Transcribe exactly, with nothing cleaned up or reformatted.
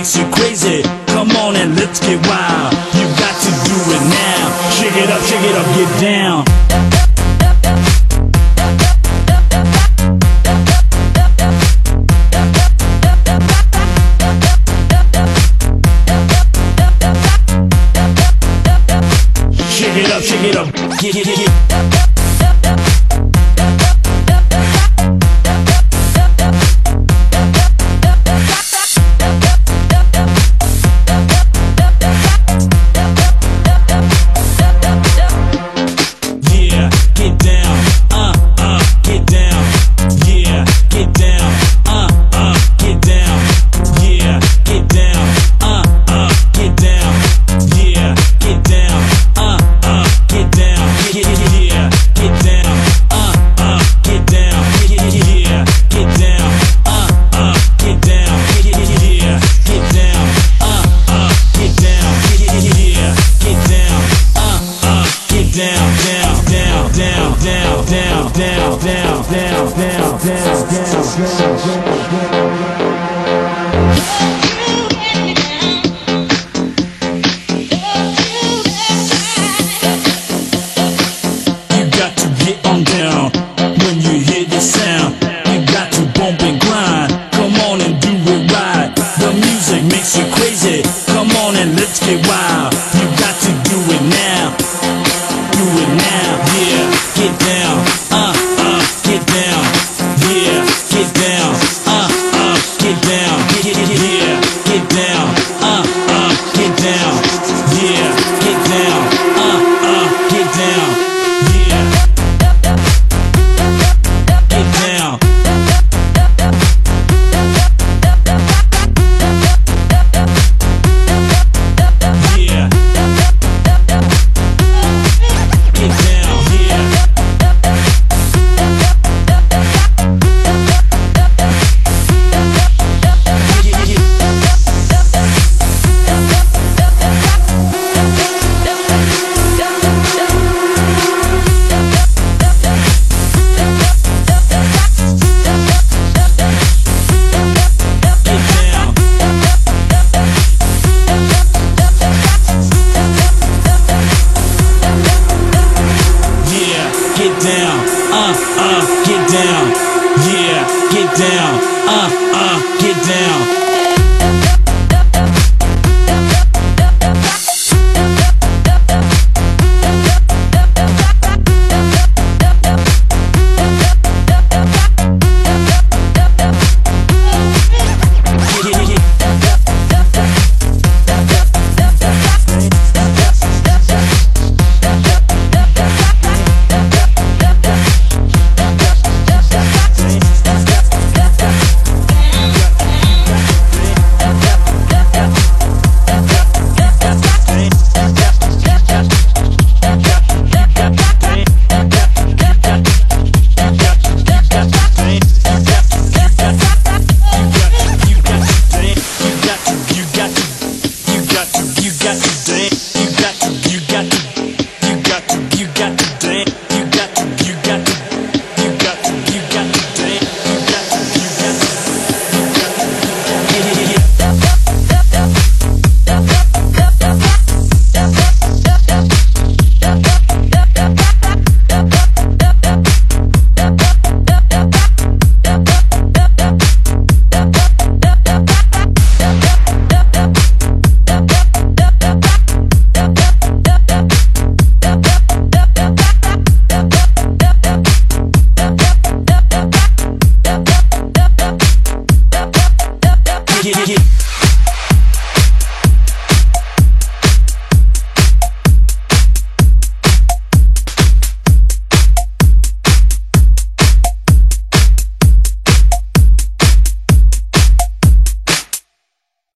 makes you crazy. Come on and let's get wild. You got to do it now. Shake it up, shake it up, get down. Shake it up, shake it up, get, get, get, get. Makes you crazy. Come on and let's get wild. You got to do it now. Do it now. Yeah, get down. Uh, uh, get down. Yeah, get down. Uh, uh, get down. Get, get, get, yeah, get down. Uh, uh, get down. Yeah, get down. Uh, uh, get down. Yeah, get down. Get down, uh, uh, get down. Yeah, get down, uh, uh, get down. Get, get, get.